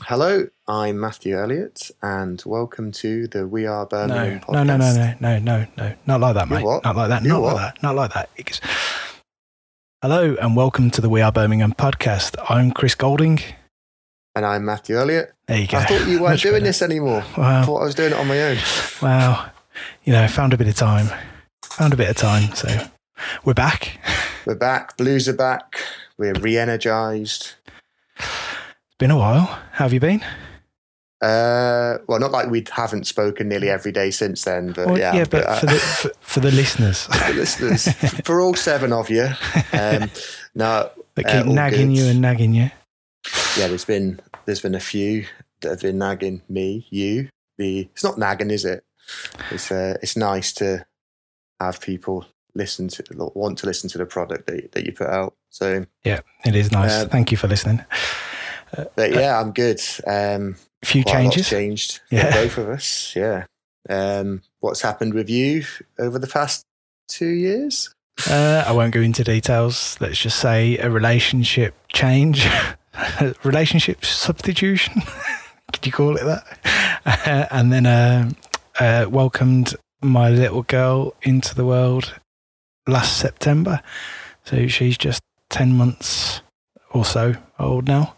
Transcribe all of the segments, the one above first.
Hello, I'm Matthew Elliott, and welcome to the We Are Birmingham podcast. No, not like that, mate. What? Not like that. You Not what? like that. Not like that. It's... Hello, and welcome to the We Are Birmingham podcast. I'm Chris Golding. And I'm Matthew Elliott. There you go. I thought you weren't Much doing better. this anymore. Wow. I thought I was doing it on my own. Well, found a bit of time. So we're back. We're back. Blues are back. We're re-energised. It's been a while. How have you been? Well, not like we haven't spoken nearly every day since then, but Well, yeah. but for the listeners for listeners, for all 7 of you, no, that keep all nagging good. you and nagging you. Yeah, there's been a few that have been nagging me, you. It's not nagging, is it? It's nice to have people want to listen to the product that you put out. So Yeah, it is nice. Thank you for listening. but yeah, I'm good. A few Quite a lot's changes. changed for Yeah. both of us. Yeah. What's happened with you over the past 2 years? I won't go into details. Let's just say a relationship change, relationship substitution. Could you call it that? And then welcomed my little girl into the world last September. So she's just 10 months or so old now.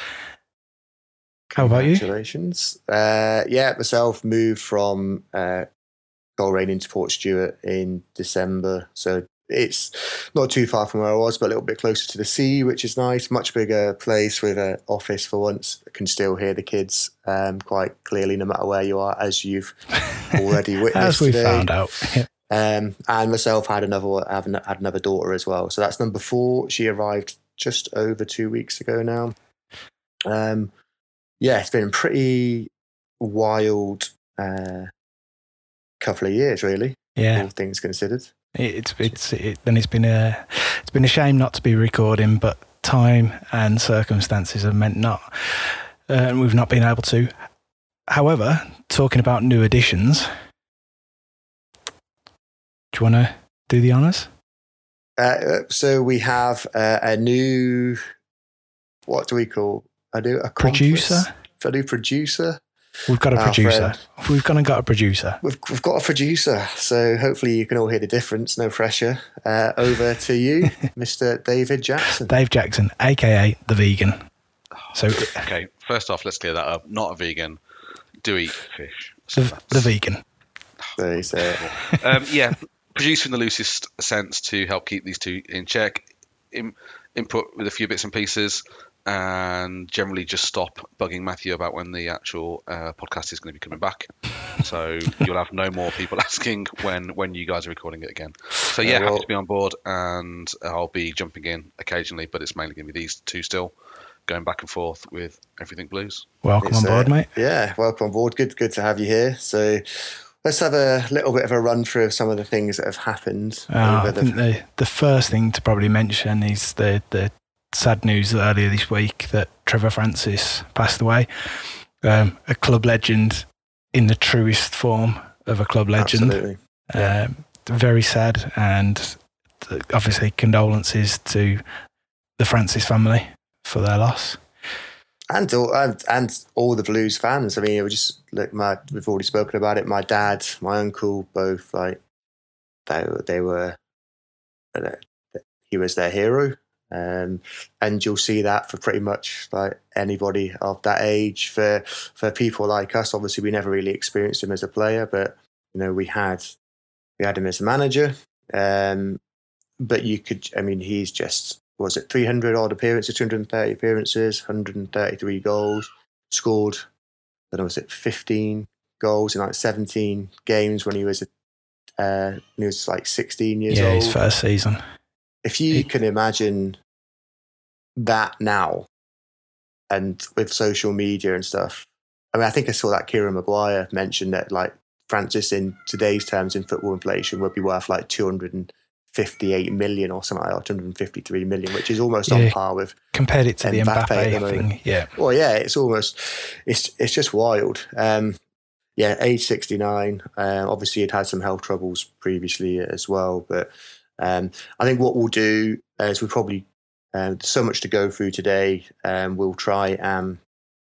How about you? Congratulations. Yeah, myself moved from Coleraine into Port Stewart in December. So it's not too far from where I was, but a little bit closer to the sea, which is nice. Much bigger place with an office for once. I can still hear the kids quite clearly no matter where you are, as you've already witnessed As we today. found out. Yeah. And myself had another daughter as well. So that's number 4. She arrived just over 2 weeks ago now. Yeah, it's been a pretty wild couple of years, really. Yeah. All things considered. It's been a shame not to be recording, but time and circumstances have meant not, and we've not been able to. However, talking about new additions, do you want to do the honours? So we have a new, what do we call a Producer? A new producer. We've got a Our producer. friend. We've gone and got a producer. We've got a producer, so hopefully you can all hear the difference. No pressure. Over to you, Mr. David Jackson. Dave Jackson, aka the vegan. So Okay, first off, let's clear that up. Not a vegan. Do eat fish. So the vegan. So he's, yeah, producer in the loosest sense to help keep these two in check. Input with a few bits and pieces, and generally just stop bugging Matthew about when the actual podcast is going to be coming back. So you'll have no more people asking when you guys are recording it again. So yeah, happy to be on board, and I'll be jumping in occasionally, but it's mainly going to be these two still, going back and forth with Everything Blues. Welcome on board, mate. Yeah, welcome on board. Good to have you here. So let's have a little bit of a run through of some of the things that have happened. I think the first thing to probably mention is the sad news earlier this week that Trevor Francis passed away. A club legend in the truest form of a club legend. Absolutely. Very sad, and obviously condolences to the Francis family for their loss. And all the Blues fans. I mean, it was just we've already spoken about it. My dad, my uncle, both they were. He was their hero, and you'll see that for pretty much like anybody of that age. For people like us, obviously, we never really experienced him as a player, but we had him as a manager. But you could, I mean, he's just. Was it 300 odd appearances, 230 appearances, 133 goals, scored, I don't know, was it 15 goals in like 17 games when he was like 16 years old. Yeah, his first season. If you can imagine that now, and with social media and stuff, I mean, I think I saw that Kieran Maguire mentioned that like Francis in today's terms in football inflation would be worth like 258 million or something like that, 253 million, which is almost on par with compared it to the Mbappe at the Mbappe moment. thing. Yeah. Well, yeah, it's just wild. Yeah, age 69. Obviously, he'd had some health troubles previously as well. But I think what we'll do is we probably so much to go through today. We'll try and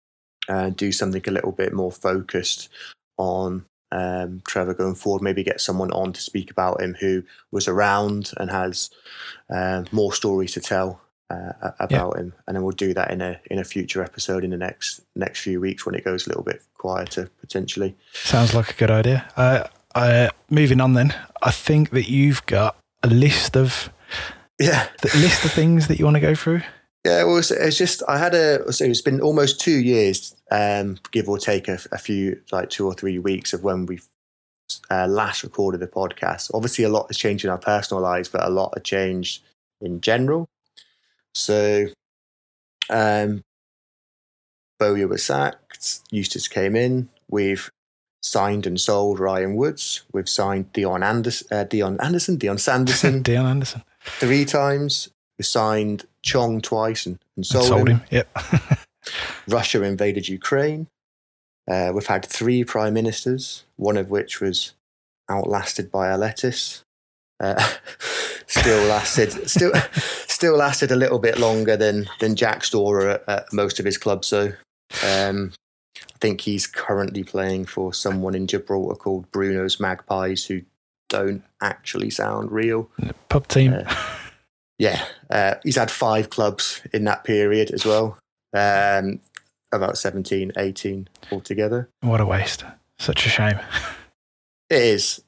do something a little bit more focused on Trevor going forward. Maybe get someone on to speak about him who was around and has more stories to tell about him, and then we'll do that in a future episode in the next few weeks when it goes a little bit quieter potentially. Sounds like a good idea. Moving on then, I think that you've got a list of things that you want to go through. Yeah, well, it's just it's been almost 2 years, give or take a few, like 2 or 3 weeks of when we've last recorded the podcast. Obviously, a lot has changed in our personal lives, but a lot has changed in general. So, Bowyer was sacked. Eustace came in. We've signed and sold Ryan Woods. We've signed Dion Sanderson Dion Anderson 3 times. We signed Chong twice and sold him. Yep. Russia invaded Ukraine. We've had 3 prime ministers, one of which was outlasted by a lettuce. Still lasted a little bit longer than Jack Storer at most of his clubs. So I think he's currently playing for someone in Gibraltar called Bruno's Magpies, who don't actually sound real. Pub team. He's had 5 clubs in that period as well. About 17, 18 altogether. What a waste. Such a shame. It is.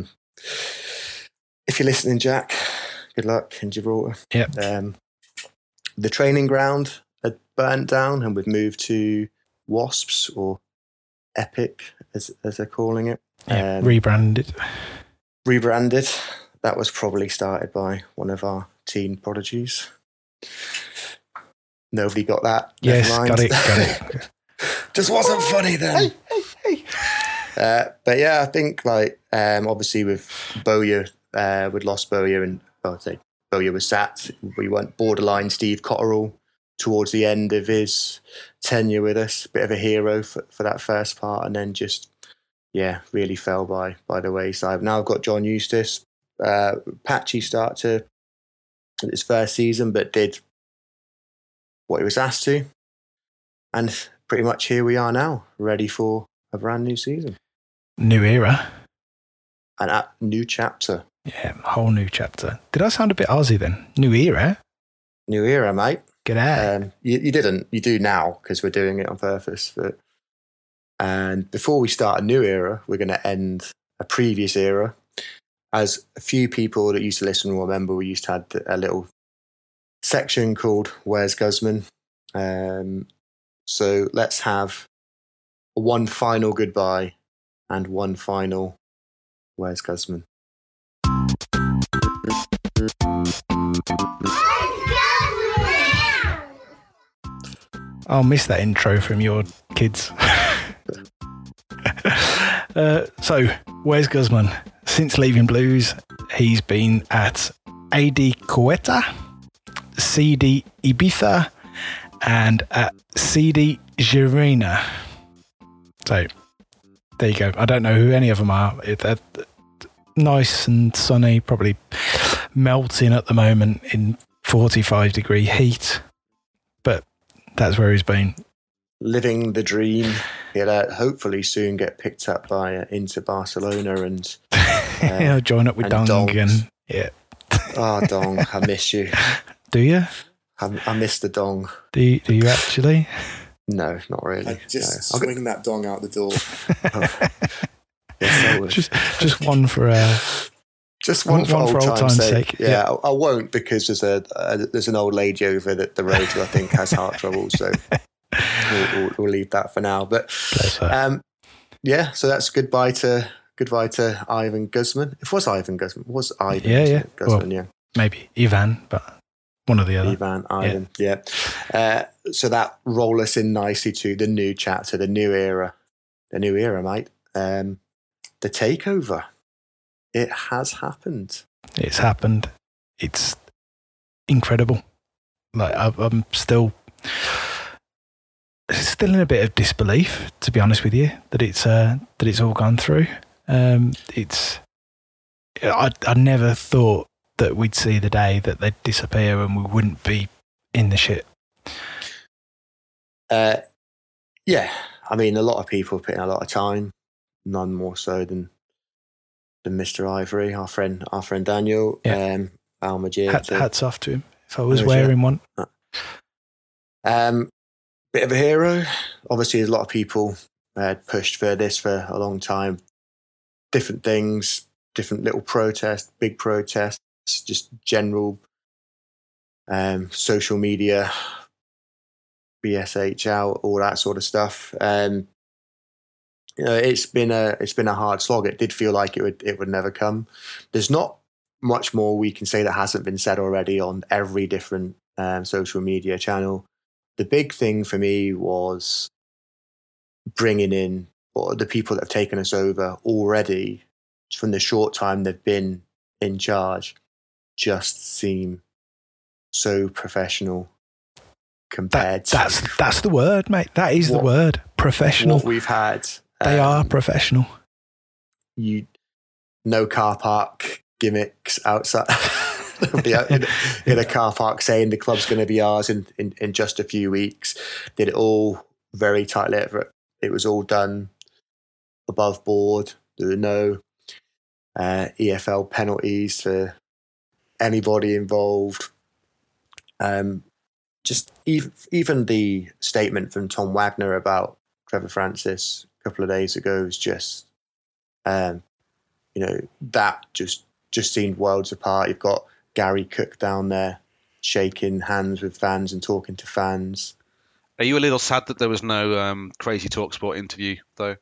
If you're listening, Jack, good luck in Gibraltar. Yep. The training ground had burnt down and we've moved to Wasps, or Epic, as they're calling it. Yeah, rebranded. That was probably started by one of our teen prodigies. Nobody got that. Yes, got it. Just wasn't funny then. Hey. But yeah, I think obviously with Bowyer, we'd lost Bowyer, and I'd say Bowyer was sacked. We went borderline Steve Cotterill towards the end of his tenure with us. Bit of a hero for that first part, and then just really fell by the wayside. Now I've got John Eustace. Patchy start to his first season, but did what he was asked to, and pretty much here we are now, ready for a brand new season, new era, and a new chapter. Yeah, whole new chapter. Did I sound a bit Aussie then? New era, mate. Get out. You didn't. You do now because we're doing it on purpose. And before we start a new era, we're going to end a previous era. As a few people that used to listen will remember, we used to have a little section called Where's Guzman? So let's have one final goodbye and one final Where's Guzman? I'll miss that intro from your kids. So, where's Guzman? Since leaving Blues, he's been at AD Quetta, CD Ibiza, and at CD Girona. So, there you go. I don't know who any of them are. They're nice and sunny, probably melting at the moment in 45-degree heat. But that's where he's been. Living the dream. He'll hopefully soon get picked up by Inter Barcelona and he'll join up with Dong and yeah. Oh, Dong, I miss you. Do you? I miss the Dong. Do you actually? No, not really. I'd just swing that Dong out the door. Yes, I would. Just one for just one for old time's sake. Yeah, yeah. I won't, because there's an old lady over the road who I think has heart trouble. So we'll leave that for now. But so that's goodbye to Ivan Guzman. It was Ivan Guzman. It was Ivan Guzman. Well, maybe Ivan, but one or the other. Ivan. So that roll us in nicely to the new chapter, the new era, mate. The takeover. It has happened. It's happened. It's incredible. Like I'm still in a bit of disbelief, to be honest with you, that it's all gone through. I never thought that we'd see the day that they'd disappear and we wouldn't be in the shit. Yeah, I mean, a lot of people put in a lot of time, none more so than Mr. Ivory, our friend Daniel, Al Majid. Hats off to him. If I was wearing one. Bit of a hero. Obviously, there's a lot of people pushed for this for a long time. Different things, different little protests, big protests, just general social media, BSH out, all that sort of stuff. It's been a hard slog. It did feel like it would never come. There's not much more we can say that hasn't been said already on every different social media channel. The big thing for me was bringing in the people that have taken us over already from the short time they've been in charge. Just seem so professional compared to that's the word, mate. That is the word. Professional. What we've had. They are professional. No car park gimmicks outside in a car park saying the club's going to be ours in just a few weeks. Did it all very tight-lipped. It was all done above board. There were no EFL penalties for anybody involved. Just even the statement from Tom Wagner about Trevor Francis a couple of days ago was just, that just seemed worlds apart. You've got Gary Cook down there shaking hands with fans and talking to fans. Are you a little sad that there was no Crazy TalkSport interview, though?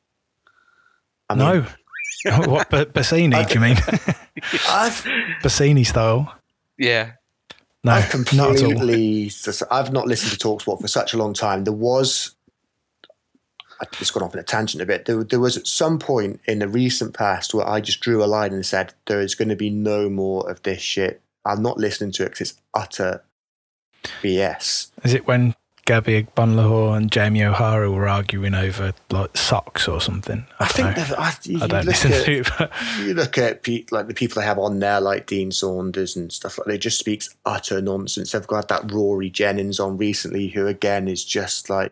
No. What, Bassini, do you mean? Bassini style? Yeah. No, I've completely... I've not listened to TalkSport for such a long time. There was... I've just gone off on a tangent a bit. There was at some point in the recent past where I just drew a line and said, there is going to be no more of this shit. I'm not listening to it because it's utter BS. Is it when Gabby Agbonlahor and Jamie O'Hara were arguing over like socks or something? I don't listen to it. But you look at like the people they have on there, like Dean Saunders and stuff like that. They just speaks utter nonsense. They've got that Rory Jennings on recently, who again is just like.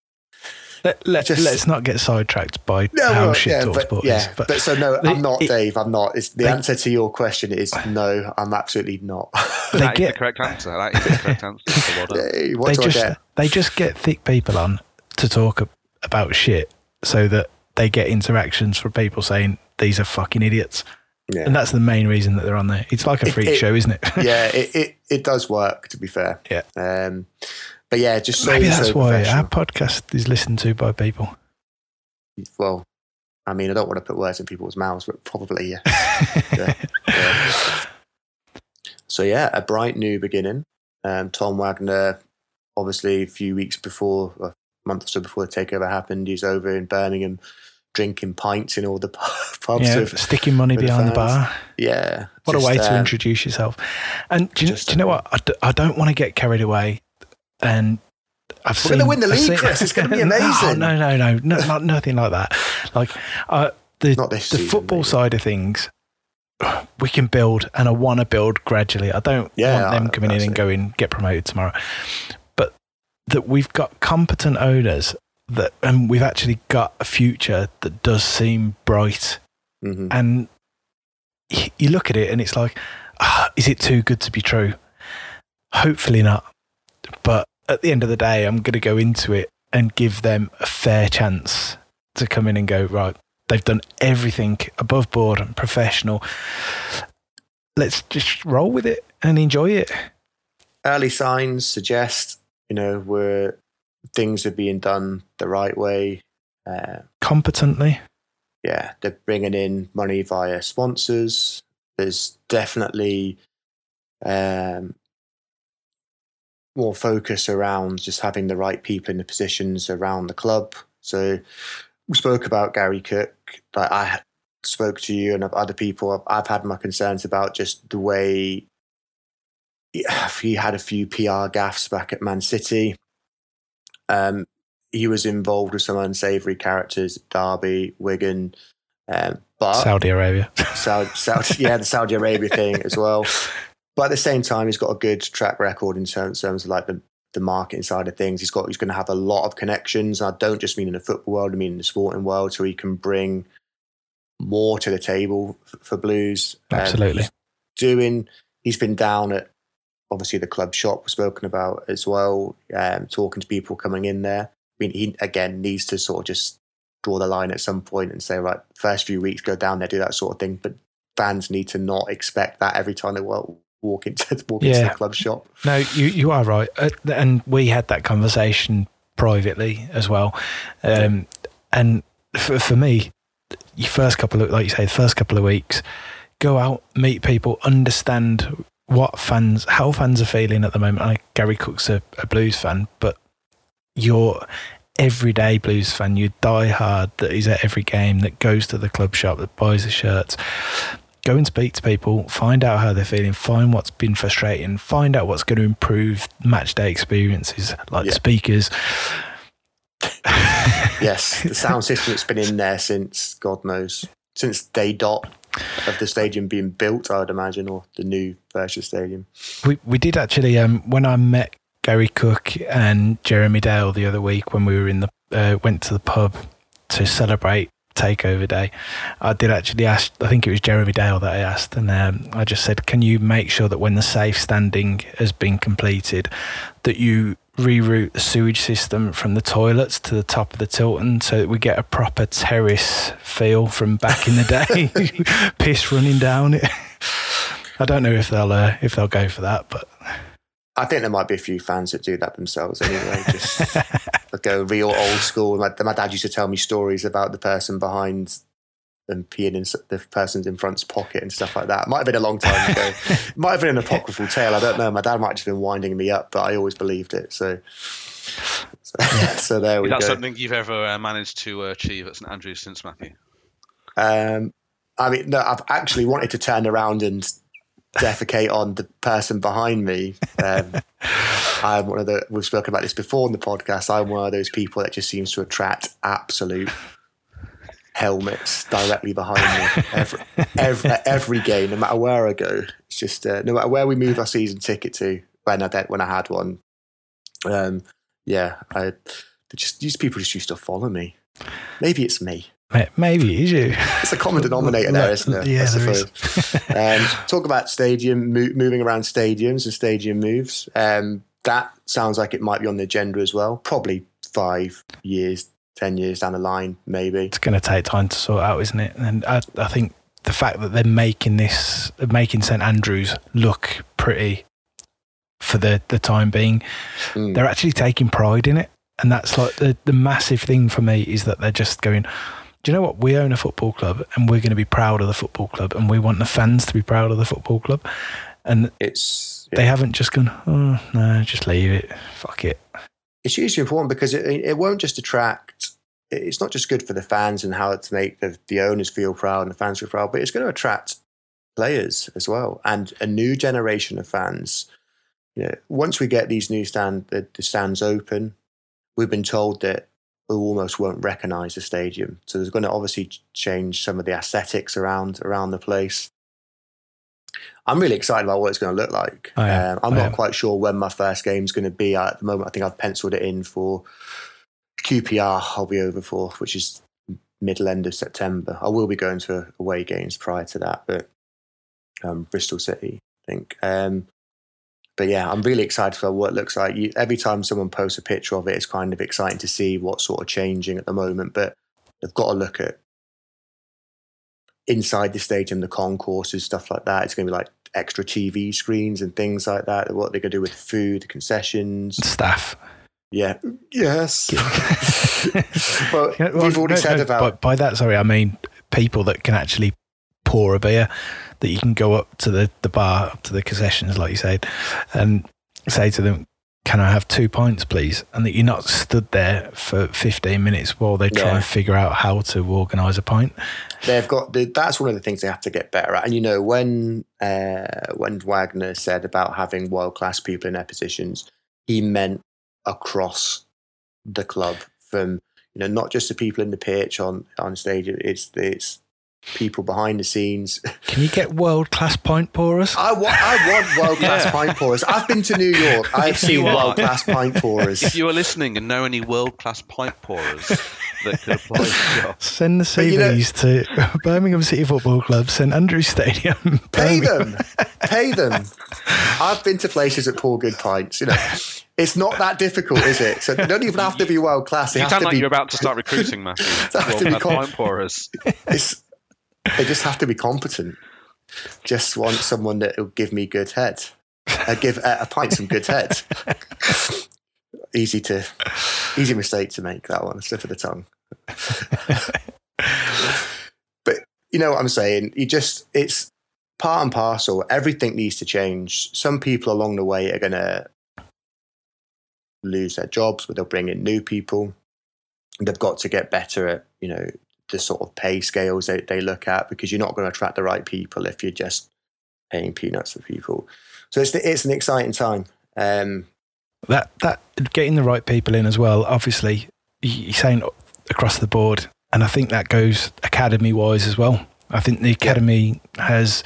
Let's not get sidetracked by how shit TalkSport is. But so no, I'm not, Dave. I'm not. The answer to your question is no. I'm absolutely not. That is the correct answer. That is the correct answer. They just get thick people on to talk about shit so that they get interactions from people saying these are fucking idiots. Yeah. And that's the main reason that they're on there. It's like a freak show, isn't it? Yeah, it does work, to be fair. Yeah. But yeah, just maybe that's why our podcast is listened to by people. Well, I mean, I don't want to put words in people's mouths, but probably, yeah. So yeah, a bright new beginning. Tom Wagner, obviously a few weeks before, a month or so before the takeover happened, he's over in Birmingham drinking pints in all the pubs. Yeah, sticking money behind the bar. Yeah. What a way to introduce yourself. And do you know what? I don't want to get carried away. And we're going to win the league, Chris. It's going to be amazing. No, nothing like that. Like the football side of things, we can build, and I want to build gradually. I don't want them coming in and going get promoted tomorrow. But that we've got competent owners and we've actually got a future that does seem bright. Mm-hmm. And you look at it, and it's like, is it too good to be true? Hopefully not. But at the end of the day, I'm going to go into it and give them a fair chance to come in and go, right, they've done everything above board and professional. Let's just roll with it and enjoy it. Early signs suggest, where things are being done the right way. Competently. Yeah, they're bringing in money via sponsors. There's definitely... more focus around just having the right people in the positions around the club. So we spoke about Gary Cook, but I spoke to you and other people. I've had my concerns about just the way he had a few PR gaffes back at Man City. He was involved with some unsavoury characters at Derby, Wigan, but Saudi Arabia. The Saudi Arabia thing as well. But at the same time, he's got a good track record in terms of like the the marketing side of things. He's going to have a lot of connections. I don't just mean in the football world, I mean in the sporting world, so he can bring more to the table for Blues. Absolutely. He's been down at, obviously, the club shop spoken about as well, talking to people coming in there. I mean, he, again, needs to sort of just draw the line at some point and say, right, first few weeks, go down there, do that sort of thing. But fans need to not expect that every time they walk into the club shop. No, you are right. And we had that conversation privately as well. And for me, your first couple of, like you say, the first couple of weeks, go out, meet people, understand how fans are feeling at the moment. Gary Cook's a Blues fan, but you're everyday Blues fan. You die hard that he's at every game, that goes to the club shop, that buys the shirts. Go and speak to people, find out how they're feeling, find what's been frustrating, find out what's going to improve match day experiences, like the speakers. Yes, the sound system that's been in there since, God knows, since day dot of the stadium being built, I would imagine, or the new version stadium. We did actually, when I met Gary Cook and Jeremy Dale the other week when we were went to the pub to celebrate Takeover Day, I did actually ask, I think it was Jeremy Dale that I asked, and I just said, can you make sure that when the safe standing has been completed, that you reroute the sewage system from the toilets to the top of the Tilton so that we get a proper terrace feel from back in the day, piss running down it. I don't know if they'll go for that, but I think there might be a few fans that do that themselves anyway. Just go real old school. My dad used to tell me stories about the person behind them peeing in the person's in front's pocket and stuff like that. It might have been a long time ago. It might have been an apocryphal tale. I don't know. My dad might have just been winding me up, but I always believed it. So there we go. Is that something you've ever managed to achieve at St Andrews since, Matthew? I mean, no, I've actually wanted to turn around and defecate on the person behind me. I'm one of we've spoken about this before in the podcast. I'm one of those people that just seems to attract absolute helmets directly behind me every game, no matter where I go. It's just no matter where we move our season ticket to. When I had one, these people just used to follow me. Maybe it's me. Maybe it is you. It's a common denominator there, isn't it? Yeah, there is. Talk about stadium, moving around stadiums and stadium moves. That sounds like it might be on the agenda as well. Probably 5 years, 10 years down the line, maybe. It's going to take time to sort out, isn't it? And I think the fact that they're making St Andrews look pretty for the time being, they're actually taking pride in it. And that's like the massive thing for me is that they're just going, do you know what? We own a football club and we're going to be proud of the football club and we want the fans to be proud of the football club. And they haven't just gone, oh, no, just leave it. Fuck it. It's hugely important because it won't just attract, it's not just good for the fans and how to make the owners feel proud and the fans feel proud, but it's going to attract players as well and a new generation of fans. You know, once we get these new the stands open, we've been told that we almost won't recognise the stadium. So there's going to obviously change some of the aesthetics around the place. I'm really excited about what it's going to look like. I'm not quite sure when my first game is going to be. At the moment, I think I've penciled it in for QPR. I'll be over for, which is end of September. I will be going to away games prior to that, but Bristol City, I think. But yeah, I'm really excited for what it looks like. Every time someone posts a picture of it, it's kind of exciting to see what's sort of changing at the moment. But they've got to look at inside the stadium, the concourses, stuff like that. It's going to be like extra TV screens and things like that. What they're going to do with the food, the concessions. Staff. Yeah. Yes. But we've already said about... By that, sorry, I mean people that can actually pour a beer, that you can go up to the bar, up to the concessions, like you said, and say to them, can I have 2 pints, please? And that you're not stood there for 15 minutes while they try and figure out how to organise a pint. They've got that's one of the things they have to get better at. And, you know, when Wagner said about having world-class people in their positions, he meant across the club from, you know, not just the people in the pitch on stage. It's people behind the scenes. Can you get world-class pint pourers? I want world-class pint pourers. I've been to New York. I've seen world-class pint pourers. If you are listening and know any world-class pint pourers that could apply to the job, send the CVs to Birmingham City Football Club, St Andrews Stadium. Pay them. I've been to places that pour good pints. You know, it's not that difficult, is it? So they don't even have to be world-class. you sound like you're about to start recruiting, Matthew. World-class pint pourers. They just have to be competent. Just want someone that will give me good head. Give a pint some good head. Easy mistake to make, that one. Slip of the tongue. But you know what I'm saying? It's part and parcel. Everything needs to change. Some people along the way are going to lose their jobs, but they'll bring in new people. They've got to get better at, you know, the sort of pay scales they look at, because you're not going to attract the right people if you're just paying peanuts for people. So it's an exciting time. That getting the right people in as well. Obviously, you're saying across the board, and I think that goes academy wise as well. I think the academy has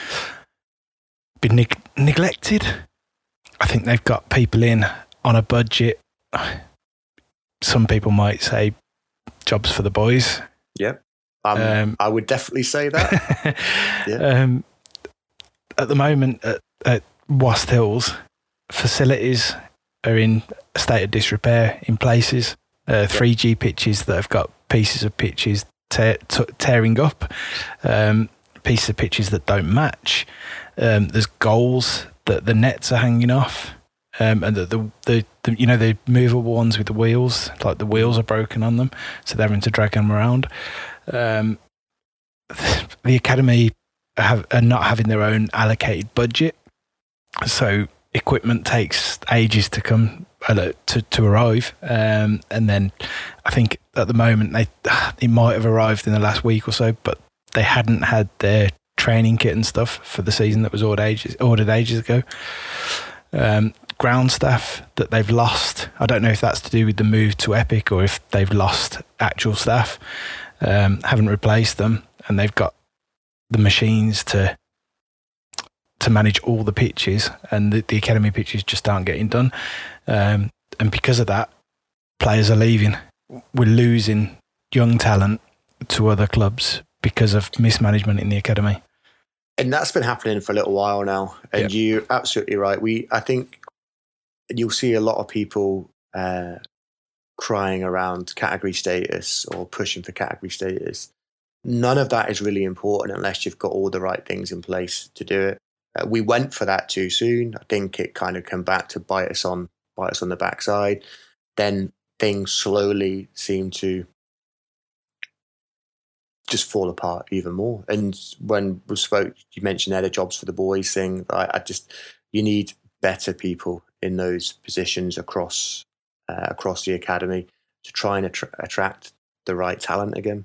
been neglected. I think they've got people in on a budget. Some people might say jobs for the boys. Yeah, I would definitely say that. Yeah. At the moment at Wast Hills, facilities are in a state of disrepair in places. 3G pitches that have got pieces of pitches tearing up, pieces of pitches that don't match. There's goals that the nets are hanging off, and the you know, the movable ones with the wheels, like the wheels are broken on them, so they're having to drag them around. The academy are not having their own allocated budget, so equipment takes ages to come to arrive, and then I think at the moment it might have arrived in the last week or so, but they hadn't had their training kit and stuff for the season that was ordered ages ago. Ground staff that they've lost, I don't know if that's to do with the move to Epic or if they've lost actual staff, haven't replaced them, and they've got the machines to manage all the pitches, and the academy pitches just aren't getting done, and because of that, players are leaving. We're losing young talent to other clubs because of mismanagement in the academy, and that's been happening for a little while now. And You're absolutely right. I think you'll see a lot of people crying around category status or pushing for category status. None of that is really important unless you've got all the right things in place to do it. We went for that too soon. I think it kind of came back to bite us on the backside. Then things slowly seem to just fall apart even more. And when we spoke, you mentioned there the jobs for the boys thing. You need better people in those positions across the academy to try and attract the right talent again.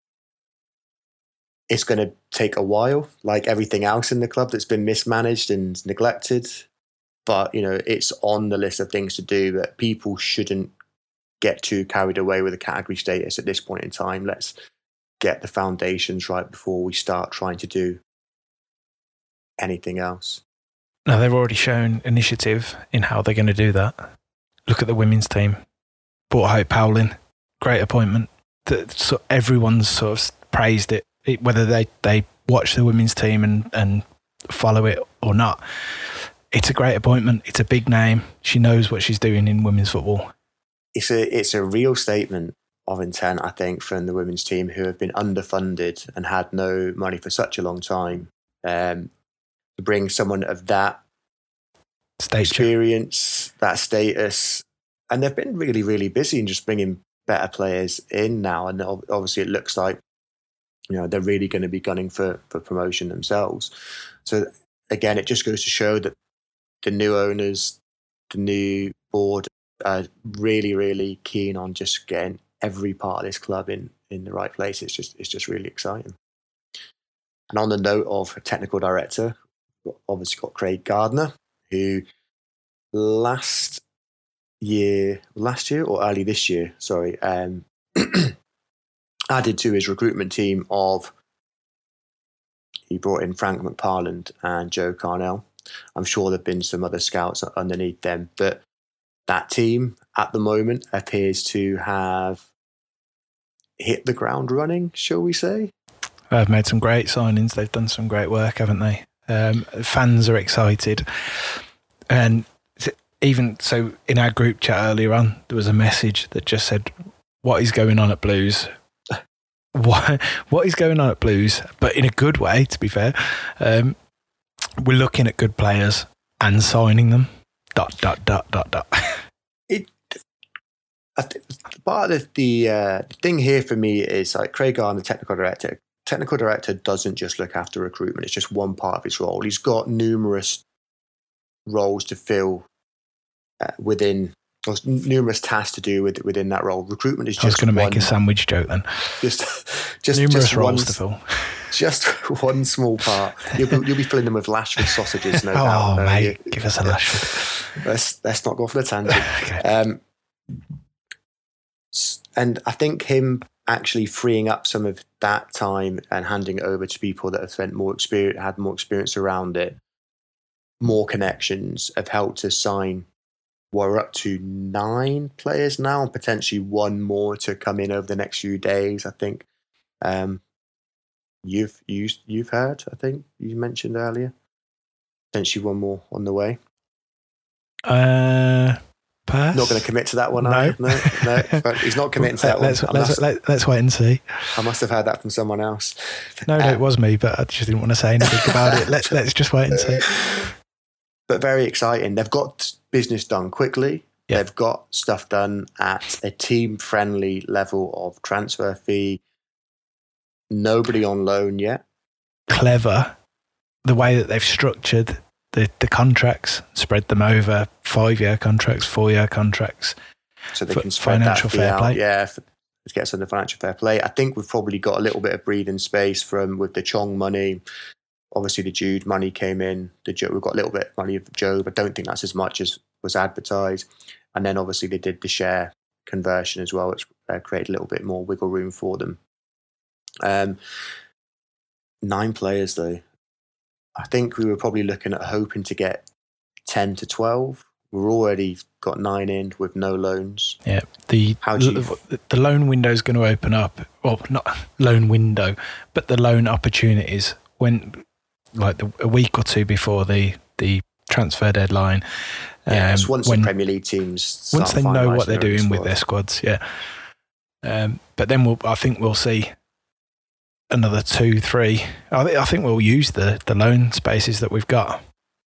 It's going to take a while, like everything else in the club that's been mismanaged and neglected. But, you know, it's on the list of things to do, but people shouldn't get too carried away with the category status at this point in time. Let's get the foundations right before we start trying to do anything else. Now, they've already shown initiative in how they're going to do that. Look at the women's team. Brought Hope Powling, great appointment. So everyone's sort of praised it, whether they watch the women's team and follow it or not. It's a great appointment. It's a big name. She knows what she's doing in women's football. It's a real statement of intent, I think, from the women's team, who have been underfunded and had no money for such a long time. To bring someone of that experience, that status, and they've been really, really busy in just bringing better players in now. And obviously, it looks like, you know, they're really going to be gunning for promotion themselves. So again, it just goes to show that the new owners, the new board, are really, really keen on just getting every part of this club in the right place. It's just really exciting. And on the note of a technical director, we've obviously got Craig Gardner, who last year or early this year, added to his recruitment team of he brought in Frank McParland and Joe Carnell. I'm sure there've been some other scouts underneath them, but that team at the moment appears to have hit the ground running, shall we say? They've made some great signings. They've done some great work, haven't they? Fans are excited. And even so, in our group chat earlier on, there was a message that just said, what is going on at Blues? What is going on at Blues? But in a good way, to be fair. We're looking at good players and signing them. ... Part of the thing here for me is like Craig Garn, the technical director. Technical director doesn't just look after recruitment. It's just one part of his role. He's got numerous roles to fill within, or numerous tasks to do within that role. Recruitment is just. I was going to make a sandwich joke then. Just numerous roles to fill. Just one small part. You'll be filling them with Lashford sausages, no doubt. Oh, mate, give us a Lashford. Let's not go off on a tangent. Okay. And I think him actually freeing up some of that time and handing it over to people that have spent more experience, had more experience around it, more connections, have helped us sign. We're up to 9 players now, and potentially one more to come in over the next few days. I think you've heard. I think you mentioned earlier. Potentially one more on the way. Pass? Not going to commit to that one. No. No. He's not committing to that one. Let's wait and see. I must have heard that from someone else. No, it was me, but I just didn't want to say anything about it. Let's just wait and see. But very exciting. They've got business done quickly. Yeah. They've got stuff done at a team-friendly level of transfer fee. Nobody on loan yet. Clever. The way that they've structured the contracts, spread them over 5-year contracts, 4-year contracts. So they can spread financial that fee fair out. play. Yeah, to get us under financial fair play. I think we've probably got a little bit of breathing space with the Chong money. Obviously, the Jude money came in. We've got a little bit of money of Joe, but don't think that's as much as was advertised. And then obviously they did the share conversion as well, which created a little bit more wiggle room for them. 9 players though. I think we were probably looking at hoping to get 10 to 12. We've already got 9 in with no loans. Yeah, the loan window is going to open up. Well, not loan window, but the loan opportunities when, like a week or two before the transfer deadline. Once the Premier League teams once they know what they're doing with their squads, yeah. But then I think we'll see another 2, 3. I think we'll use the loan spaces that we've got.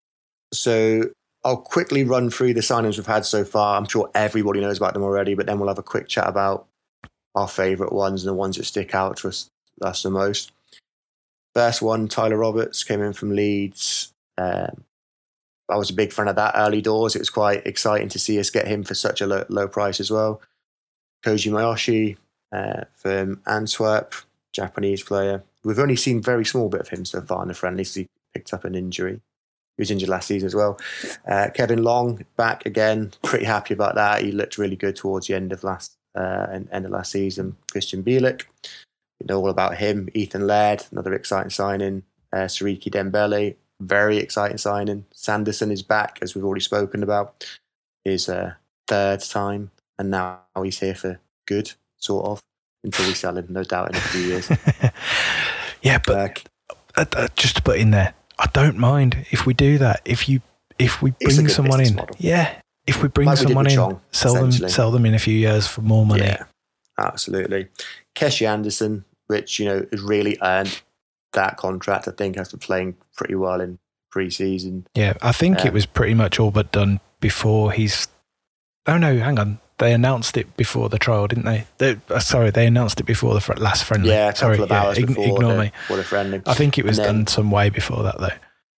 So I'll quickly run through the signings we've had so far. I'm sure everybody knows about them already, but then we'll have a quick chat about our favourite ones and the ones that stick out to us the most. First one, Tyler Roberts came in from Leeds. I was a big fan of that early doors. It was quite exciting to see us get him for such a low price as well. Koji Mayoshi from Antwerp, Japanese player. We've only seen very small bit of him so far in the friendlies. He picked up an injury. He was injured last season as well. Kevin Long back again. Pretty happy about that. He looked really good towards the end of last season. Christian Bielik, we know all about him. Ethan Laird, another exciting signing. Sariki Dembele, very exciting signing. Sanderson is back, as we've already spoken about. His 3rd time, and now he's here for good, sort of, until we sell him, no doubt, in a few years. Yeah, but just to put in there, I don't mind if we do that. If we bring someone in, model. Yeah. If we bring someone in, Chong, sell them in a few years for more money. Yeah, absolutely. Keshi Anderson, which has really earned that contract, I think, after playing pretty well in pre-season. Yeah, I think it was pretty much all but done before he's. Oh no, hang on. They announced it before the trial, didn't they? They announced it before the last friendly. Yeah, a couple of hours before the friendly. I think it was done some way before that, though.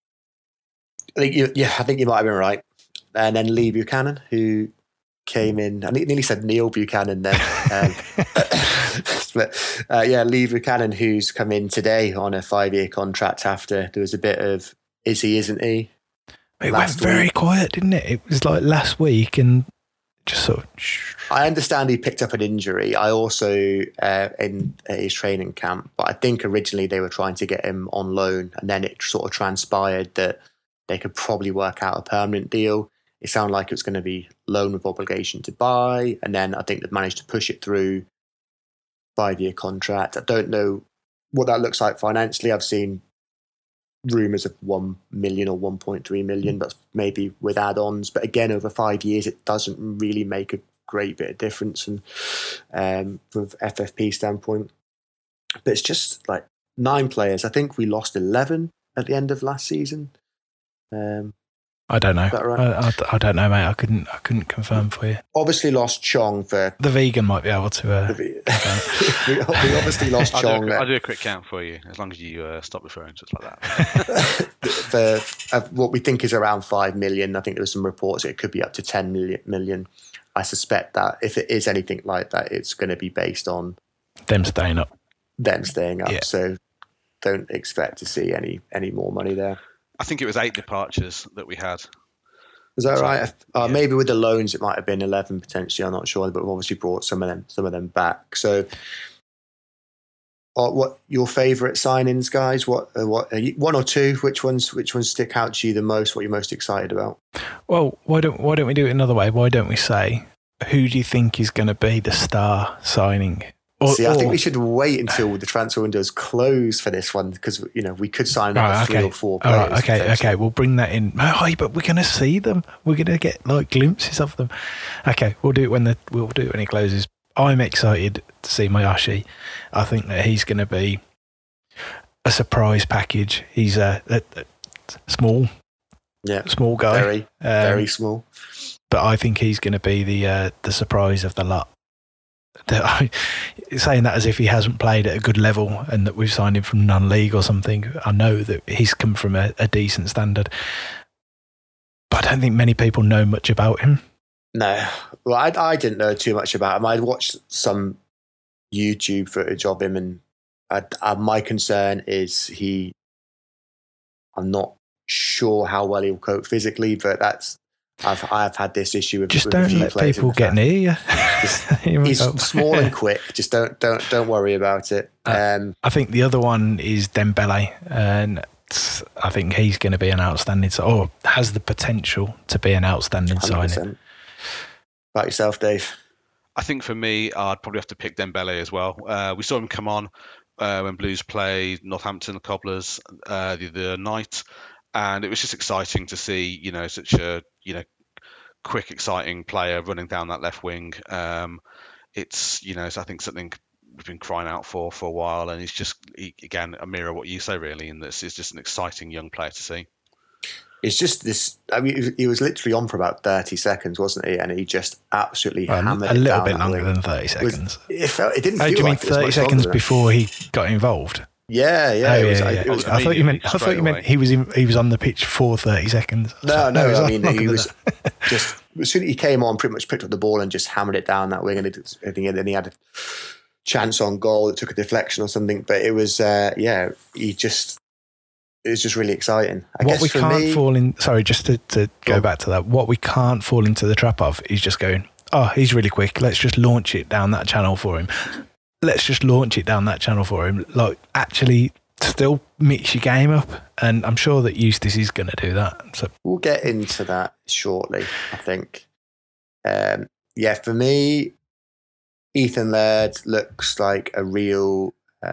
I think you might have been right. And then Lee Buchanan, who came in. I nearly said Neil Buchanan then. Lee Buchanan, who's come in today on a 5-year contract after there was a bit of is he, isn't he? It went very quiet, didn't it? It was like last week and just sort of. I understand he picked up an injury. I also in his training camp, but I think originally they were trying to get him on loan, and then it sort of transpired that they could probably work out a permanent deal. It sounded like it was going to be loan with obligation to buy, and then I think they've managed to push it through 5-year contract. I don't know what that looks like financially. I've seen rumours of 1 million or 1.3 million, but maybe with add-ons. But again, over 5 years, it doesn't really make a great bit of difference, and from FFP standpoint. But it's just like 9 players. I think we lost 11 at the end of last season. I don't know. Is that right? I don't know, mate. I couldn't confirm for you. Obviously lost Chong for the vegan might be able to. we obviously lost Chong. I'll do a quick count for you, as long as you stop referring to it like that. for what we think is around 5 million. I think there were some reports it could be up to 10 million. I suspect that if it is anything like that, it's going to be based on them staying up. Yeah. So don't expect to see any more money there. I think it was 8 departures that we had. Is that right? Yeah. Maybe with the loans it might have been 11 potentially. I'm not sure, but we've obviously brought some of them back. So, what your favourite signings, guys? What one or two? Which ones stick out to you the most? What you're most excited about? Well, why don't we do it another way? Why don't we say who do you think is going to be the star signing? I think we should wait until the transfer window is closed for this one, because we could sign up 3 or 4 players. Okay, we'll bring that in. Oh, but we're going to see them. We're going to get like glimpses of them. Okay, we'll do it when it closes. I'm excited to see Mayashi. I think that he's going to be a surprise package. He's a small guy, very small. But I think he's going to be the surprise of the lot. Saying that as if he hasn't played at a good level and that we've signed him from non-league or something. I know that he's come from a decent standard, but I don't think many people know much about him. No, well, I didn't know too much about him. I'd watched some YouTube footage of him, and my concern is I'm not sure how well he'll cope physically, but I've had this issue with just don't let people get near you. He's small and quick. Just don't worry about it. I think the other one is Dembele, and I think he's going to be an outstanding, or has the potential to be an outstanding 100%. signing. About yourself, Dave? I think for me, I'd probably have to pick Dembele as well. We saw him come on when Blues played Northampton Cobblers the other night, and it was just exciting to see, such a quick, exciting player running down that left wing. It's I think something we've been crying out for a while, and again a mirror what you say really, and this is just an exciting young player to see. It's just this. I mean, he was literally on for about 30 seconds, wasn't he? And he just absolutely hammered a little down bit longer than 30 seconds. It didn't feel do you mean like 30 seconds before he got involved? Yeah. I thought you meant he was on the pitch for 30 seconds. No. I mean, he was just as soon as he came on, pretty much picked up the ball and just hammered it down that wing, and then he had a chance on goal that took a deflection or something. But it was, it was just really exciting. Just to go back to that, what we can't fall into the trap of is just going, oh, he's really quick, let's just launch it down that channel for him. Like, actually still mix your game up, and I'm sure that Eustace is going to do that. So we'll get into that shortly, I think. For me, Ethan Laird looks like a real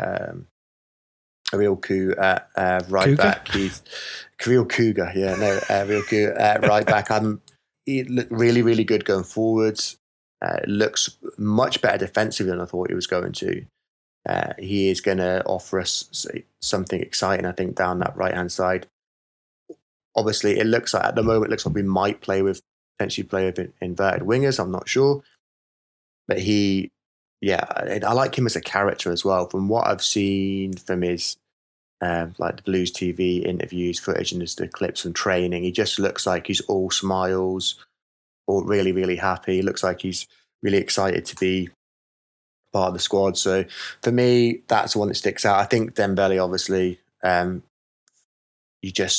coup at right Cougar? back. He's a real cougar, real coup at right back. He looked really, really good going forwards. Looks much better defensively than I thought he was going to. He is going to offer us something exciting, I think, down that right-hand side. Obviously, at the moment, it looks like we might potentially play with inverted wingers. I'm not sure. But I like him as a character as well. From what I've seen from his like the Blues TV interviews, footage, and just the clips from training, he just looks like he's all smiles, all really, really happy. He looks like he's really excited to be part of the squad. So for me, that's the one that sticks out. I think Dembele, obviously,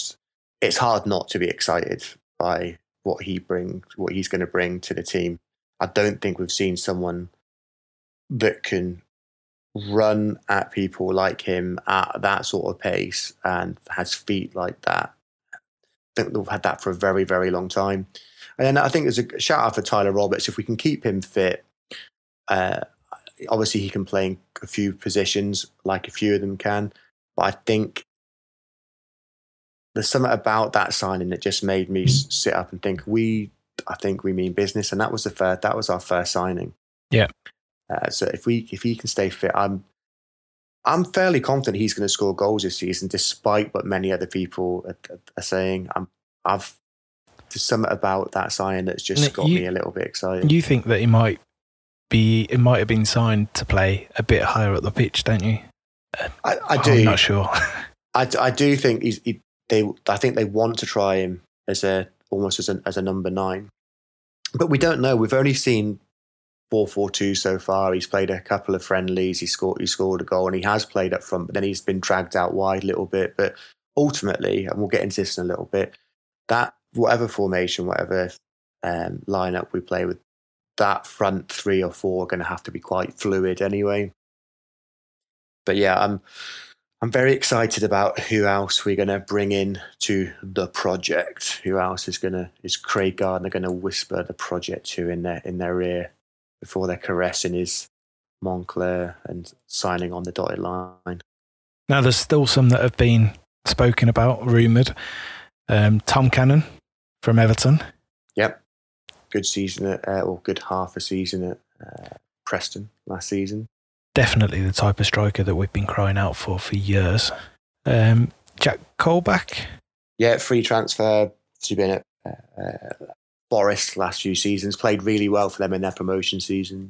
it's hard not to be excited by what he's going to bring to the team. I don't think we've seen someone that can run at people like him at that sort of pace and has feet like that. I think we've had that for a very, very long time. And then I think there's a shout out for Tyler Roberts. If we can keep him fit, obviously he can play in a few positions, like a few of them can. But I think there's something about that signing that just made me sit up and think, I think we mean business. And that was our first signing. Yeah. So if he can stay fit, I'm fairly confident he's going to score goals this season, despite what many other people are saying. There's something about that sign that's just got me a little bit excited. You think that it might have been signed to play a bit higher up the pitch, don't you? I do. I'm not sure. I do think I think they want to try him almost as a number 9, but we don't know. We've only seen 4-4-2 so far. He's played a couple of friendlies. He scored a goal, and he has played up front. But then he's been dragged out wide a little bit. But ultimately, and we'll get into this in a little bit, that whatever formation, whatever lineup we play with, that front 3 or 4 are going to have to be quite fluid anyway. But yeah, I'm very excited about who else we're going to bring in to the project. Who else is Craig Gardner going to whisper the project to in their ear before they're caressing his Moncler and signing on the dotted line? Now, there's still some that have been spoken about, rumoured. Tom Cannon from Everton. Yep. Good season or good half a season at Preston last season. Definitely the type of striker that we've been crying out for years. Jack Colback. Yeah, free transfer. He's been at Forest last few seasons. Played really well for them in their promotion season.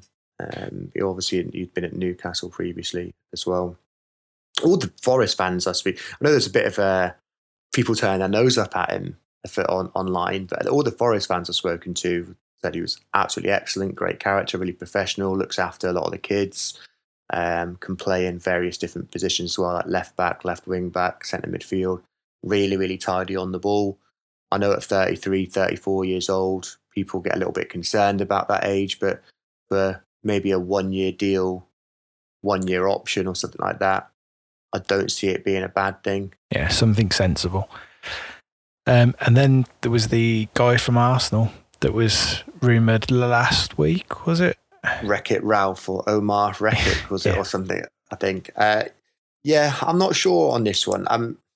You'd been at Newcastle previously as well. All the Forest fans, I know there's a bit of people turning their nose up at him online, but all the Forest fans I've spoken to said he was absolutely excellent, great character, really professional, looks after a lot of the kids. Can play in various different positions as well, like left back, left wing back, centre midfield. Really, really tidy on the ball. I know at 33, 34 years old, people get a little bit concerned about that age, but for maybe a 1-year deal, 1-year option or something like that, I don't see it being a bad thing. Yeah, something sensible. And then there was the guy from Arsenal that was rumoured last week, was it? Wreck-It Ralph or Omar Wreck-It, was it, or something, I think. Yeah, I'm not sure on this one.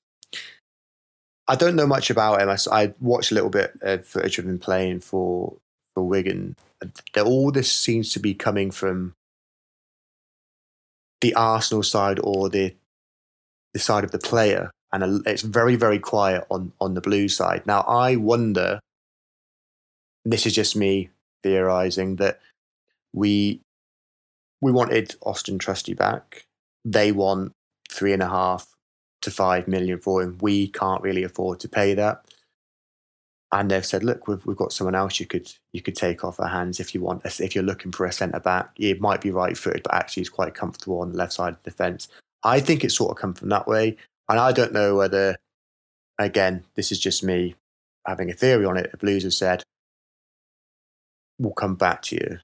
I don't know much about him. I watched a little bit of footage of him playing for Wigan. All this seems to be coming from the Arsenal side or the side of the player, and it's very, very quiet on the Blue side. Now, I wonder, and this is just me theorising, that we wanted Austin Trusty back. They want 3.5 to 5 million for him. We can't really afford to pay that. And they've said, look, we've got someone else you could take off our hands if you want. If you're looking for a centre back, it might be right-footed, but actually he's quite comfortable on the left side of the defence. I think it's sort of come from that way. And I don't know whether, again, this is just me having a theory on it. The Blues have said, we'll come back to you.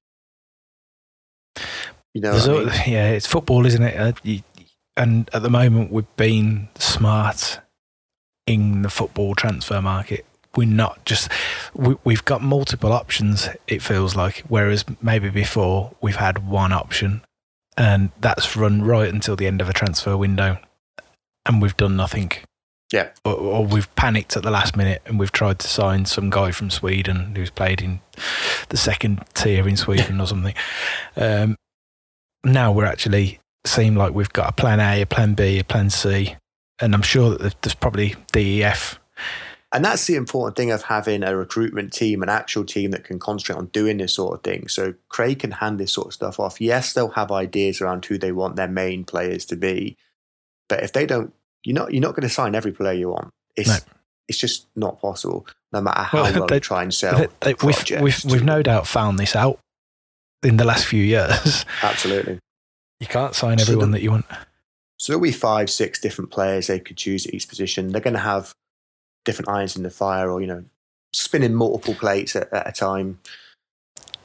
You know what I mean? Yeah, it's football, isn't it? And at the moment, we've been smart in the football transfer market. We're not just... We've got multiple options, it feels like, whereas maybe before we've had one option, and that's run right until the end of a transfer window, and we've done nothing. Yeah. Or we've panicked at the last minute and we've tried to sign some guy from Sweden who's played in the second tier in Sweden or something. Now we're actually seem like we've got a plan A, a plan B, a plan C, and I'm sure that there's probably DEF. And that's the important thing of having a recruitment team, an actual team that can concentrate on doing this sort of thing. So Craig can hand this sort of stuff off. Yes, they'll have ideas around who they want their main players to be, but if they don't, you're not going to sign every player you want. It's just not possible, no matter how well they try and sell projects. We've no doubt found this out in the last few years. Absolutely. You can't sign everyone that you want. So there'll be 5-6 different players they could choose at each position. They're going to have different irons in the fire, or spinning multiple plates at a time.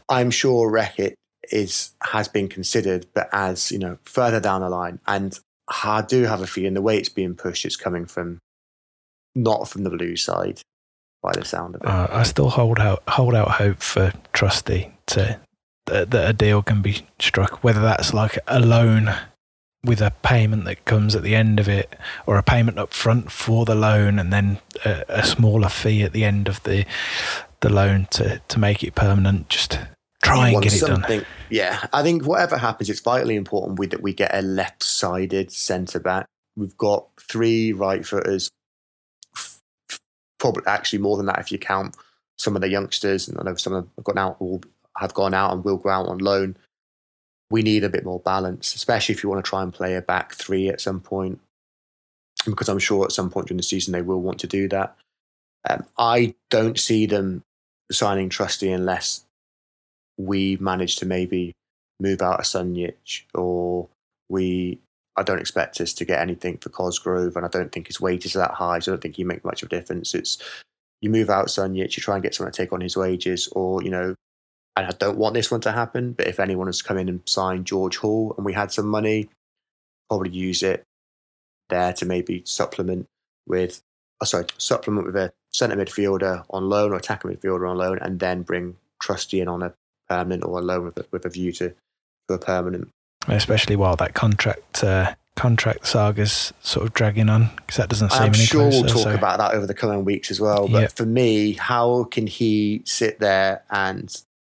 I'm sure Reckitt has been considered, but as further down the line, and I do have a feeling the way it's being pushed, it's coming from not from the Blues side, by the sound of it. I still hold out hope for Trusty that a deal can be struck, whether that's like a loan with a payment that comes at the end of it, or a payment up front for the loan and then a smaller fee at the end of the loan to make it permanent. Just try and get it done. Yeah, I think whatever happens, it's vitally important that we get a left-sided centre-back. We've got 3 right-footers, probably actually more than that if you count some of the youngsters, and I know some of them have gone out and will go out on loan. We need a bit more balance, especially if you want to try and play a back 3 at some point, because I'm sure at some point during the season they will want to do that. I don't see them signing Trusty unless we manage to maybe move out of Sunjic, or I don't expect us to get anything for Cosgrove, and I don't think his wages are that high, so I don't think he makes much of a difference. It's you move out Sunjic, you try and get someone to take on his wages, or and I don't want this one to happen, but if anyone has come in and signed George Hall and we had some money, probably use it there to maybe supplement with a centre midfielder on loan or attacking midfielder on loan, and then bring Trusty in on a permanent or a loan with a view to a permanent. Especially while that contract saga's sort of dragging on, because that doesn't seem any closer. I'm sure we'll talk about that over the coming weeks as well. But for me, how can he sit there and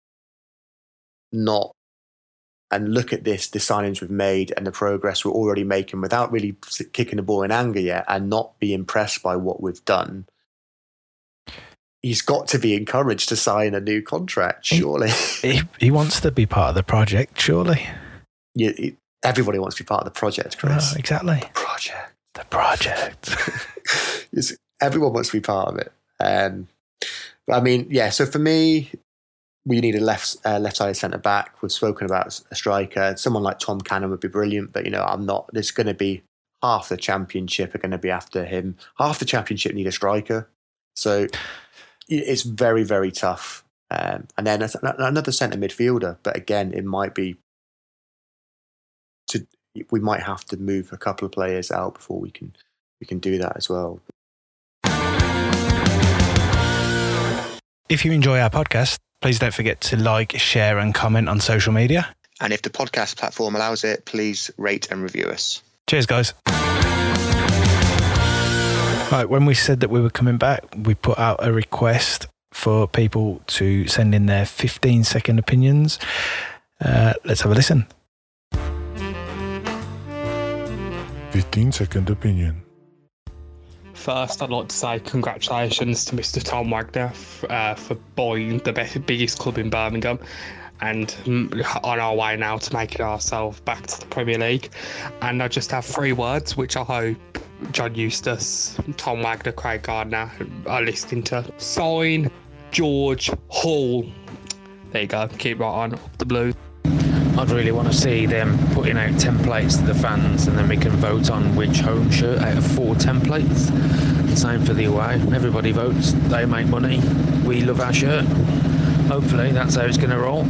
not and look at the signings we've made and the progress we're already making without really kicking the ball in anger yet, and not be impressed by what we've done? He's got to be encouraged to sign a new contract, surely. He wants to be part of the project, surely. Yeah, everybody wants to be part of the project, Chris. Oh, exactly. The project. Everyone wants to be part of it. But I mean, yeah, so for me, we need a left-sided centre-back. We've spoken about a striker. Someone like Tom Cannon would be brilliant, but, I'm not. There's going to be half the championship are going to be after him. Half the championship need a striker. So it's very, very tough. And then another centre midfielder, but again, it might be we might have to move a couple of players out before we can do that as well. If you enjoy our podcast, please don't forget to like, share and comment on social media. And if the podcast platform allows it, please rate and review us. Cheers, guys. Right, when we said that we were coming back, we put out a request for people to send in their 15-second opinions. Let's have a listen. 15-second opinion. First, I'd like to say congratulations to Mr. Tom Wagner for buying the biggest club in Birmingham, and on our way now to making ourselves back to the Premier League. And I just have 3 words, which I hope John Eustace, Tom Wagner, Craig Gardner are listening to. Sign George Hall. There you go. Keep right on up the Blues. I'd really want to see them putting out templates to the fans, and then we can vote on which home shirt out of 4 templates. And same for the away. Everybody votes. They make money. We love our shirt. Hopefully that's how it's going to roll.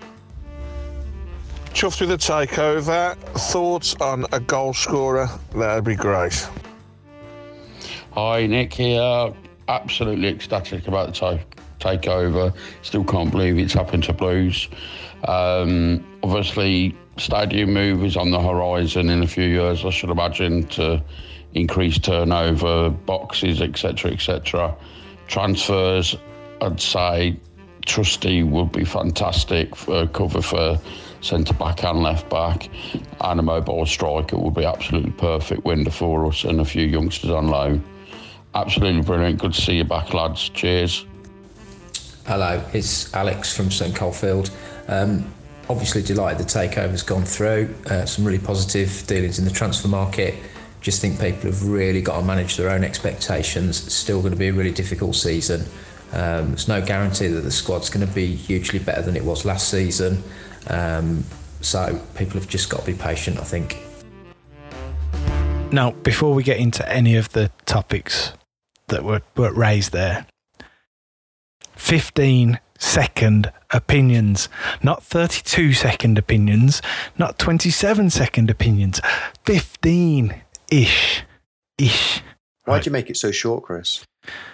Chuffed with the takeover. Thoughts on a goal scorer? That'd be great. Hi, Nick here. Absolutely ecstatic about the takeover. Still can't believe it's happened to Blues. Obviously, stadium move is on the horizon in a few years, I should imagine, to increase turnover, boxes, etc., etc. Transfers, I'd say Trusty would be fantastic for cover for centre-back and left-back, and a mobile striker would be absolutely perfect window for us, and a few youngsters on loan. Absolutely brilliant. Good to see you back, lads. Cheers. Hello, it's Alex from St Coldfield. Obviously delighted the takeover's gone through. Some really positive dealings in the transfer market. Just think people have really got to manage their own expectations. It's still going to be a really difficult season. There's no guarantee that the squad's going to be hugely better than it was last season. So people have just got to be patient, I think. Now, before we get into any of the topics that were raised there, 15 second opinions, not 32-second opinions, not 27-second opinions, 15-ish. Why'd you make it so short, Chris?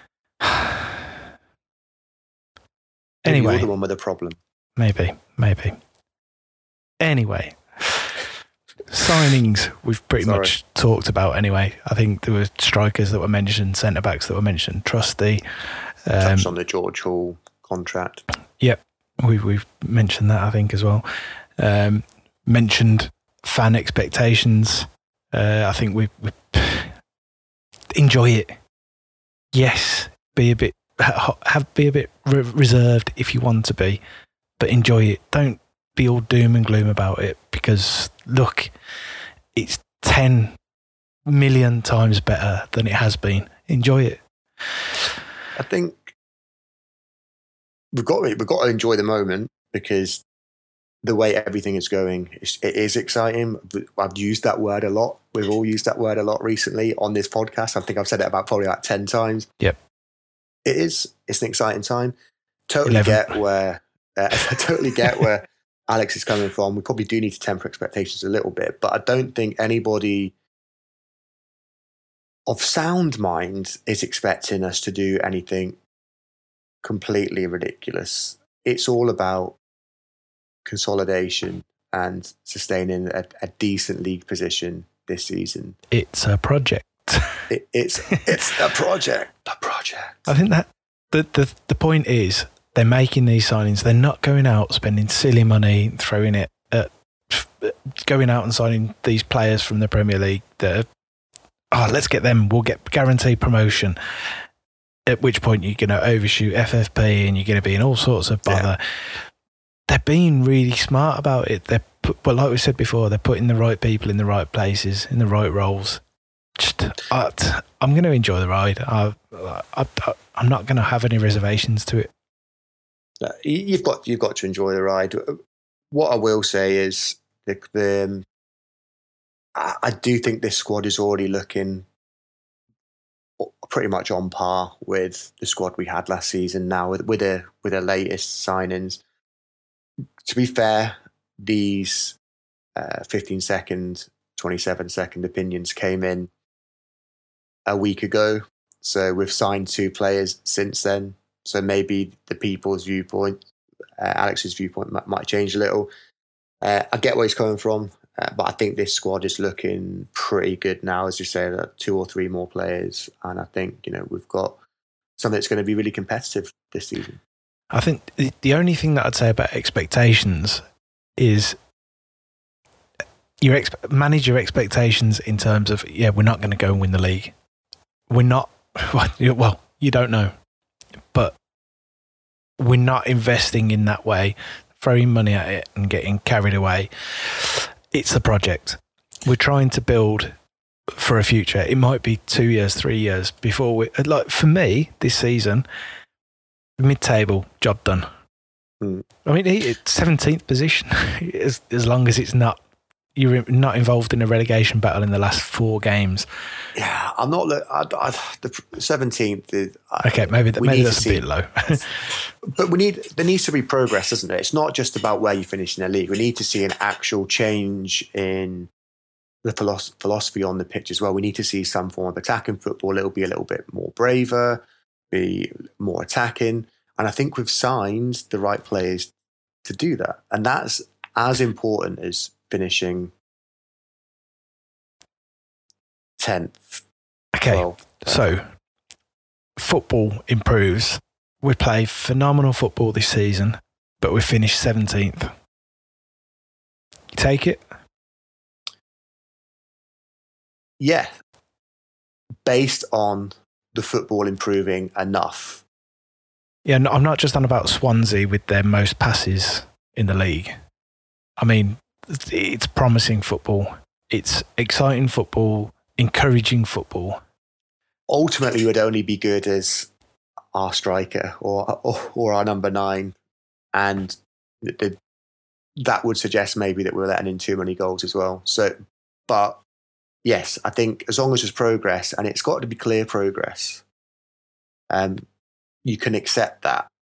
Anyway, you're the one with the problem. Maybe. Anyway, signings we've pretty much talked about anyway. I think there were strikers that were mentioned, centre-backs that were mentioned, Trusty. Touched on the George Hall contract. Yep, we've mentioned that, I think, as well. Mentioned fan expectations. I think we enjoy it. Yes, be a bit reserved if you want to be, but enjoy it. Don't be all doom and gloom about it, because look, it's 10 million times better than it has been. Enjoy it. I think we've got to enjoy the moment, because the way everything is going, it is exciting. I've used that word a lot. We've all used that word a lot recently on this podcast. I think I've said it probably 10 times. Yep. It's an exciting time. Totally get where Alex is coming from. We probably do need to temper expectations a little bit, but I don't think anybody of sound mind is expecting us to do anything completely ridiculous. It's all about consolidation and sustaining a decent league position this season. It's a project. It's the project. The project. I think that the point is, they're making these signings. They're not going out spending silly money, throwing it at going out and signing these players from the Premier League that let's get them. We'll get guaranteed promotion. At which point you're going to overshoot FFP and you're going to be in all sorts of bother. Yeah. They're being really smart about it. But like we said before, they're putting the right people in the right places, in the right roles. I'm going to enjoy the ride. I'm not going to have any reservations to it. You've got to enjoy the ride. What I will say is, I do think this squad is already looking pretty much on par with the squad we had last season now with the latest signings. To be fair, these 15-second, 27-second opinions came in a week ago. So we've signed 2 players since then. So maybe the people's viewpoint, Alex's viewpoint might change a little. I get where he's coming from, but I think this squad is looking pretty good now, as you say, 2 or 3 more players. And I think, we've got something that's going to be really competitive this season. I think the only thing that I'd say about expectations is manage your expectations in terms of, we're not going to go and win the league. We're not, well, you don't know, but we're not investing in that way, throwing money at it and getting carried away. It's a project. We're trying to build for a future. It might be 2 years, 3 years before for me, this season, mid-table, job done. I mean, it's 17th position, as long as you're not involved in a relegation battle in the last 4 games. Yeah, I'm not. The 17th. Okay, maybe that's a bit low. But there needs to be progress, doesn't it? It's not just about where you finish in the league. We need to see an actual change in the philosophy on the pitch as well. We need to see some form of attacking football. It'll be a little bit more braver, be more attacking. And I think we've signed the right players to do that. And that's as important as finishing 10th. Okay, 12th. So football improves. We play phenomenal football this season, but we finished 17th. You take it? Yeah. Based on the football improving enough. Yeah, I'm not just on about Swansea with their most passes in the league. I mean, it's promising football. It's exciting football, encouraging football. Ultimately, would only be good as our striker or our number 9, and that would suggest maybe that we're letting in too many goals as well. So, but yes, I think as long as there's progress, and it's got to be clear progress, you can accept that.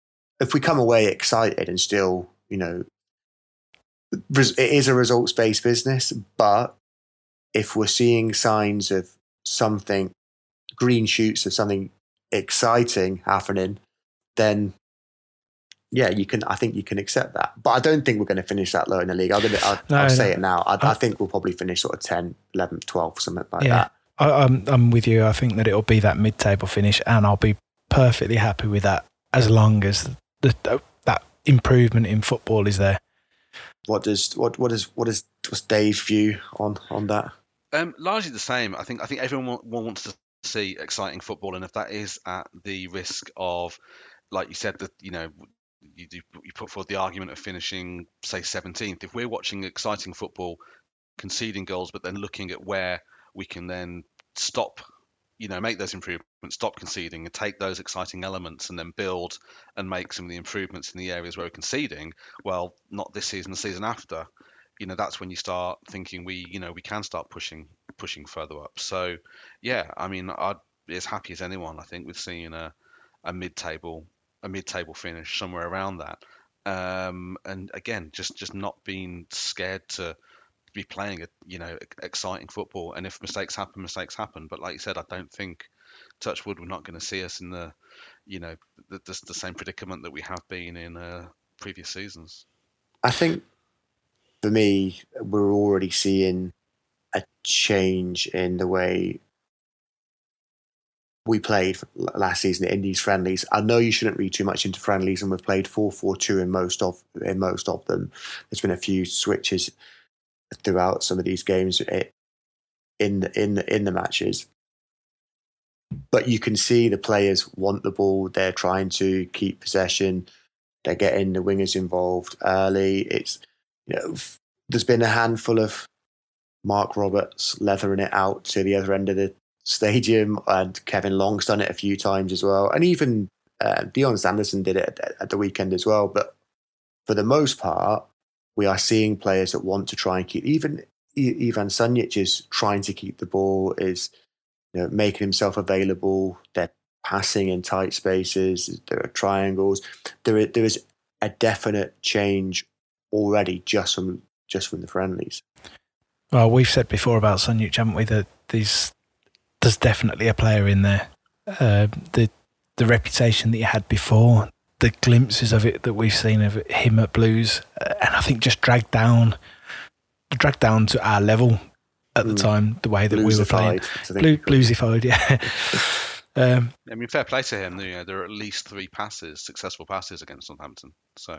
if we come away excited and still, you know, it is a results-based business, but if we're seeing signs of something, green shoots of something exciting happening, then yeah, I think you can accept that. But I don't think we're going to finish that low in the league. I'll say it now. I think we'll probably finish sort of 10, 11, 12, something like that. I'm with you. I think that it'll be that mid-table finish, and I'll be perfectly happy with that as long as that improvement in football is there. What's Dave's view on that? Largely the same. I think everyone wants to see exciting football, and if that is at the risk of, like you said, that you put forward the argument of finishing, say, 17th. If we're watching exciting football, conceding goals, but then looking at where we can then stop, make those improvements, stop conceding, and take those exciting elements and then build and make some of the improvements in the areas where we're conceding. Well, not this season, the season after. That's when you start thinking we can start pushing further up. So, yeah, I mean, I'd be as happy as anyone, I think, with seeing a mid-table finish somewhere around that. And again, just not being scared to be playing exciting football. And if mistakes happen. But like you said, I don't think, touch wood, we're not going to see us in the same predicament that we have been in previous seasons. I think for me, we're already seeing a change in the way we played last season in these friendlies. I know you shouldn't read too much into friendlies, and we've played 4-4-2 in most of them. There's been a few switches throughout some of these games in the matches, but you can see the players want the ball. They're trying to keep possession. They're getting the wingers involved early. It's there's been a handful of Mark Roberts leathering it out to the other end of the stadium, and Kevin Long's done it a few times as well, and even Dion Sanderson did it at the weekend as well. But for the most part, we are seeing players that want to try and keep. Even Ivan Sunjic is trying to keep the ball, is making himself available. They're passing in tight spaces. There are triangles. There is a definite change already just from the friendlies. Well, we've said before about Sunjic, haven't we, that there's definitely a player in there. The reputation that he had before, the glimpses of it that we've seen of him at Blues, and I think just dragged down to our level at the time, the way that we were playing. Bluesified, yeah. I mean, fair play to him. There are at least 3 successsful passes against Northampton. So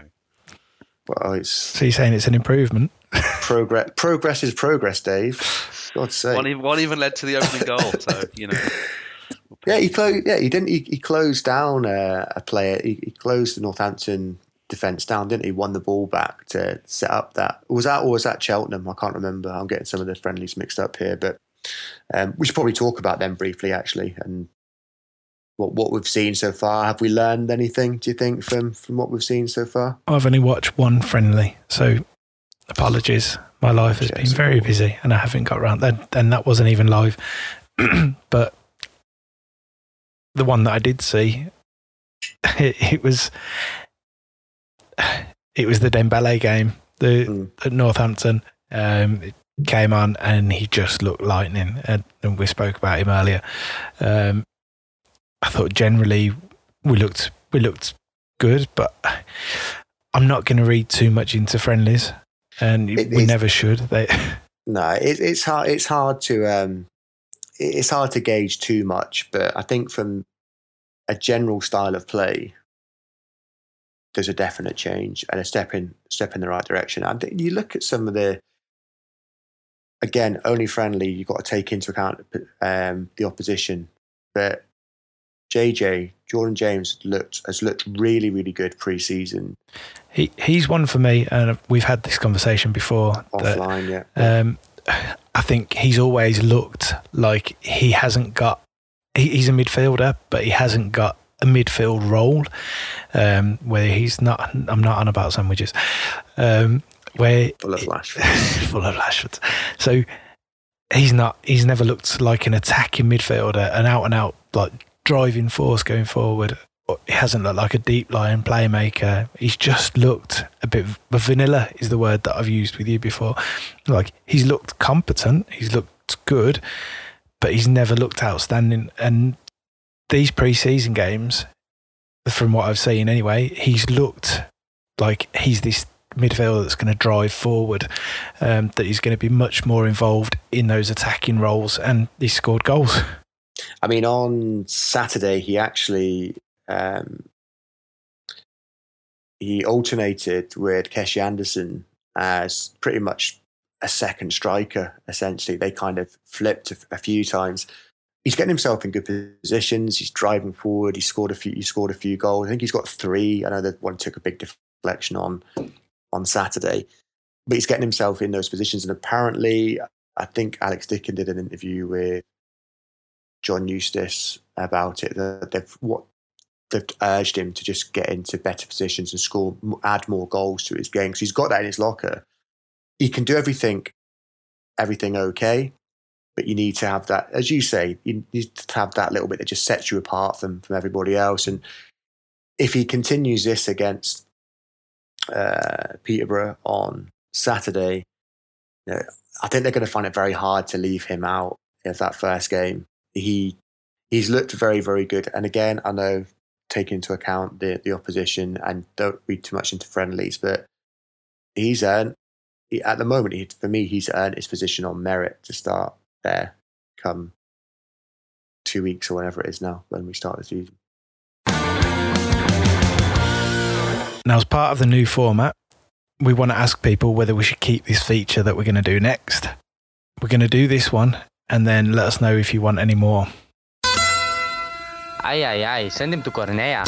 you're saying it's an improvement? Progress is progress, Dave. God's sake. One even led to the opening goal. So Yeah, he closed down a player. He closed the Northampton defence down, didn't he? Won the ball back to set up that. Was that Cheltenham? I can't remember. I'm getting some of the friendlies mixed up here, but we should probably talk about them briefly, actually, and what we've seen so far. Have we learned anything, do you think, from what we've seen so far? I've only watched one friendly, so apologies. My life has been very busy and I haven't got around that, and that wasn't even live. But the one that I did see, it was the Dembele game, at Northampton. It came on and he just looked lightning, and we spoke about him earlier. I thought generally we looked good, but I'm not going to read too much into friendlies, and we never should. No, it's hard. It's hard to gauge too much, but I think from a general style of play, there's a definite change and a step in the right direction. And you look at some of the, again, only friendly. You've got to take into account the opposition, but Jordan James has looked really, really good pre-season. He's one for me, and we've had this conversation before. Offline, yeah. I think he's always looked like he hasn't got. He's a midfielder, but he hasn't got a midfield role. Where he's not. I'm not on about sandwiches. Where full of Rashford. So he's not. He's never looked like an attacking midfielder, an out and out like driving force going forward. he hasn't looked like a deep line playmaker. He's just looked a bit vanilla is the word that I've used with you before. Like, he's looked competent, he's looked good, but he's never looked outstanding. And these pre-season games, from what I've seen anyway, he's looked like he's this midfielder that's going to drive forward, that he's going to be much more involved in those attacking roles, and he scored goals. I mean, on Saturday, he actually he alternated with Keshi Anderson as pretty much a second striker, essentially. They kind of flipped a few times. He's getting himself in good positions. He's driving forward. He scored a few goals. I think he's got 3. I know that one took a big deflection on Saturday, but he's getting himself in those positions. And apparently, I think Alex Dickin did an interview with John Eustace about it. They've urged him to just get into better positions and add more goals to his game. So he's got that in his locker. He can do everything okay, but you need to have that, as you say, you need to have that little bit that just sets you apart from everybody else. And if he continues this against Peterborough on Saturday, I think they're going to find it very hard to leave him out of that first game. He's looked very, very good. And again, I know, taking into account the opposition, and don't read too much into friendlies, but he's earned his position on merit to start there come 2 weeks or whenever it is now when we start the season. Now, as part of the new format, we want to ask people whether we should keep this feature that we're going to do next. We're going to do this one, and then let us know if you want any more. Aye, send him to Cornea.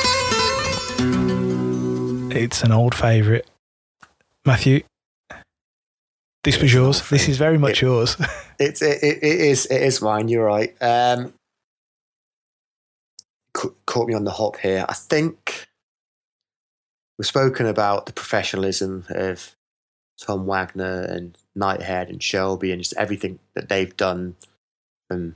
It's an old favourite. Matthew, this was yours. This is very much yours. It is mine. You're right. Caught me on the hop here. I think we've spoken about the professionalism of Tom Wagner and Knighthead and Shelby and just everything that they've done from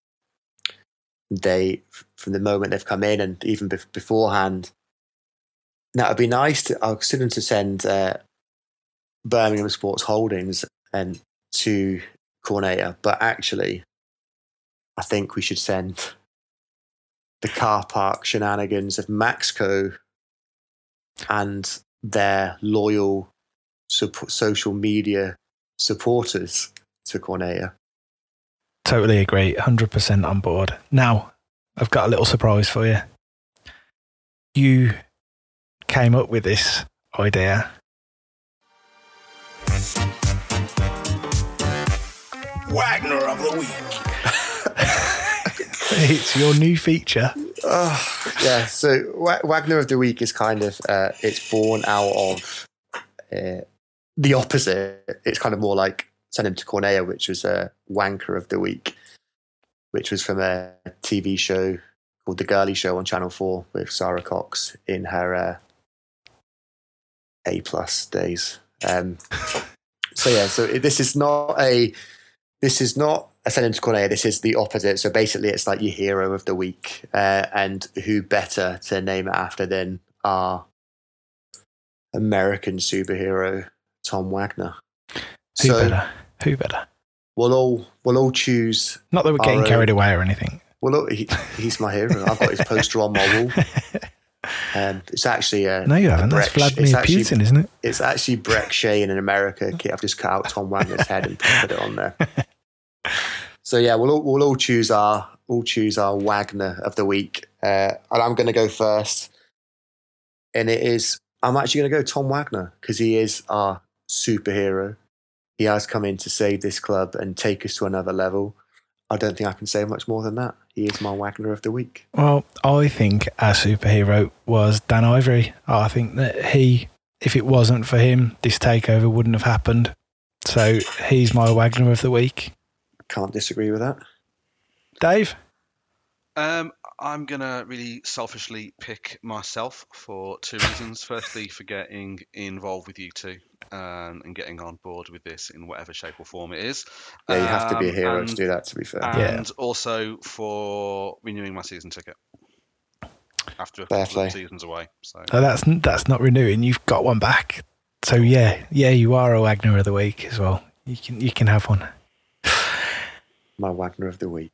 the moment they've come in and even beforehand. Now, it'd be nice I was considering to send Birmingham Sports Holdings and to Cornea, but actually, I think we should send the car park shenanigans of Maxco and their loyal social media supporters to Cornea. Totally agree, 100% on board. Now, I've got a little surprise for you. You came up with this idea. Wagner of the Week. It's your new feature. Yeah, so Wagner of the Week is kind of, it's born out of the opposite. It's kind of more like Send Him to Cornea, which was a Wanker of the Week, which was from a TV show called The Girly Show on Channel 4 with Sarah Cox in her A+ days. So this is not a Send Him to Cornea. This is the opposite. So basically, it's like your hero of the week, and who better to name it after than our American superhero Tom Wagner? Who better? We'll all choose. Not that we're getting carried away or anything. Well, he's my hero. I've got his poster on my wall. It's actually no, you haven't. That's Vladimir Putin, isn't it? It's actually Breck Shane in America. I've just cut out Tom Wagner's head and put it on there. So yeah, we'll all choose our Wagner of the week, and I'm going to go first. And I'm actually going to go Tom Wagner because he is our superhero. He has come in to save this club and take us to another level. I don't think I can say much more than that. He is my Wagner of the week. Well, I think our superhero was Dan Ivory. I think that if it wasn't for him, this takeover wouldn't have happened. So he's my Wagner of the week. Can't disagree with that. Dave? I'm going to really selfishly pick myself for 2 reasons. Firstly, for getting involved with you two and getting on board with this in whatever shape or form it is. Yeah, you have to be a hero to do that, to be fair. And also for renewing my season ticket. after a Fair couple of play. seasons away. So So that's not renewing. You've got one back. So yeah, you are a Wagner of the week as well. You can have one. My Wagner of the week.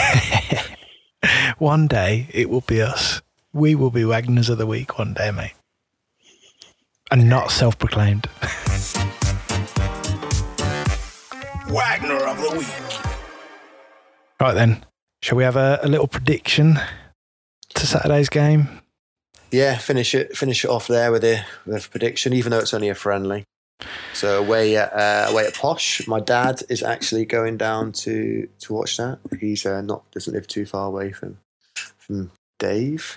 One day it will be us. We will be Wagners of the week one day, mate. And not self-proclaimed. Wagner of the week. Right then, shall we have a little prediction to Saturday's game? Yeah, finish it off there with a prediction, even though it's only a friendly. So away at Posh, my dad is actually going down to watch that. He's doesn't live too far away from Dave.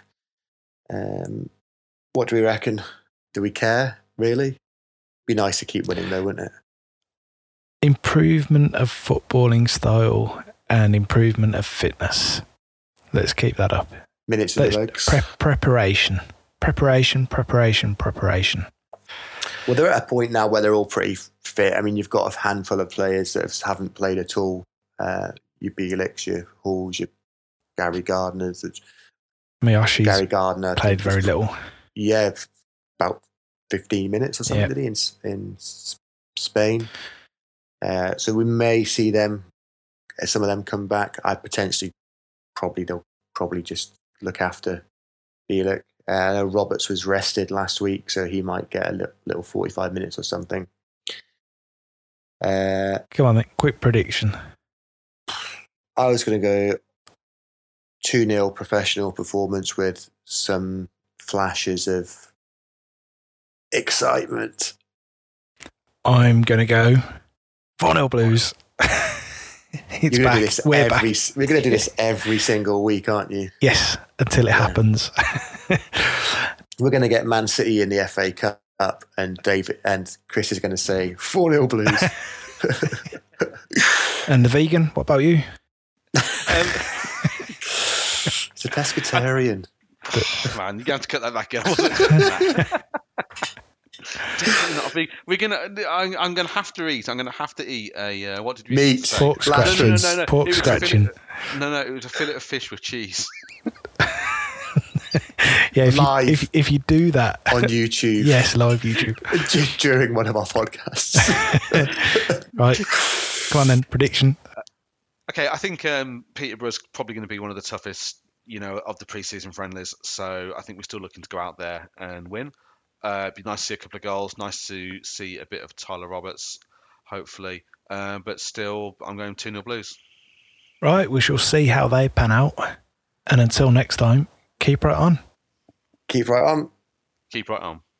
What do we reckon? Do we care really? Be nice to keep winning though, wouldn't it? Improvement of footballing style and improvement of fitness. Let's keep that up. Minutes of the legs. Preparation. Well, they're at a point now where they're all pretty fit. I mean, you've got a handful of players that haven't played at all. Your Bielicks, your Halls, your Gary Gardners. Miyashi's Gary Gardner played very little. Yeah, about 15 minutes or something, did he, in Spain. So we may see them, some of them come back. They'll probably just look after Bielik. Roberts was rested last week, so he might get a little 45 minutes or something. Come on, then. Quick prediction. I was going to go 2-0 professional performance with some flashes of excitement. I'm going to go 4-0 Blues. It's You're back. gonna do this We're back. We're going to do this every single week, aren't you? Yes, until it happens. We're going to get Man City in the FA Cup, and David and Chris is going to say 4-0 Blues. And the vegan, what about you? It's a pescatarian. Man, you're going to cut that back out, wasn't it? We're gonna. I'm gonna have to eat. I'm gonna have to eat a. What did we meat? say? Pork scratching. No. Pork scratching. No. It was a fillet of fish with cheese. Yeah, live if you do that on YouTube. Yes, live YouTube during one of our podcasts. Right, come on then. Prediction. Okay, I think Peterborough's probably going to be one of the toughest, of the pre-season friendlies. So I think we're still looking to go out there and win. It'd be nice to see a couple of goals. Nice to see a bit of Tyler Roberts, hopefully. But still, I'm going 2-0 Blues. Right, we shall see how they pan out. And until next time, keep right on. Keep right on. Keep right on.